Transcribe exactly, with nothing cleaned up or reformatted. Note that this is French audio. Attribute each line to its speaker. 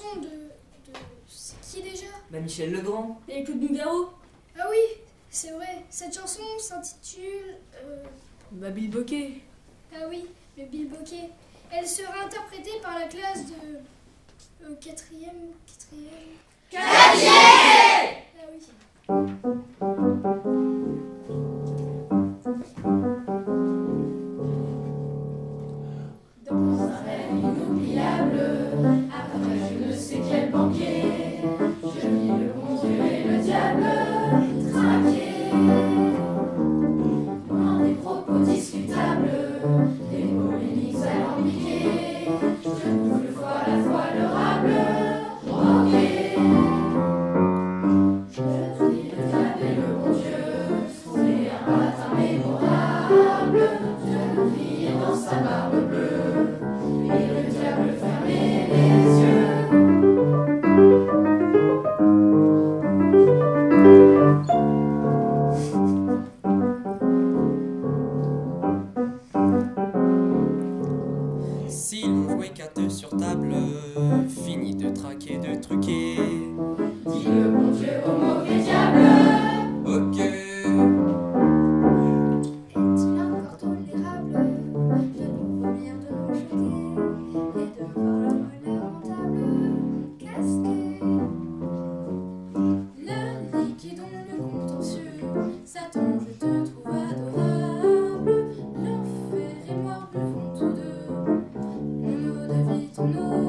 Speaker 1: de... de... c'est qui déjà?
Speaker 2: Bah Michel Legrand.
Speaker 3: Et Claude Nougaro.
Speaker 1: Ah oui, c'est vrai. Cette chanson s'intitule... Euh...
Speaker 3: Bah Bill Bokeh.
Speaker 1: Ah oui, le bilboquet. Elle sera interprétée par la classe de... Euh, quatrième... Quatrième...
Speaker 4: Quatrième!
Speaker 1: Ah oui.
Speaker 4: Dans un rêve inoubliable, après je ne sais quel banquet, je mis le bon Dieu et le diable traqués. Loin des propos discutables, des polémiques alambiquées, je trouve le fois à la fois l'orable, roqué. Je prie le diable et le bon Dieu, trouver un matin mémorable, je l'oubliais dans sa barbe bleue, et le diable fermait les yeux.
Speaker 5: Si l'on jouait quatre sur table, fini de traquer, de truquer.
Speaker 4: Dis le bon Dieu au mauvais diable.
Speaker 5: Ok.
Speaker 1: Est-il encore tolérable de nous vomir, de nous jeter et de voir l'homme lamentable casqué?
Speaker 4: Le liquide, le contentieux, Satan, je te trouve adorable. L'enfer et moi buvons tous deux mon eau de vie, ton eau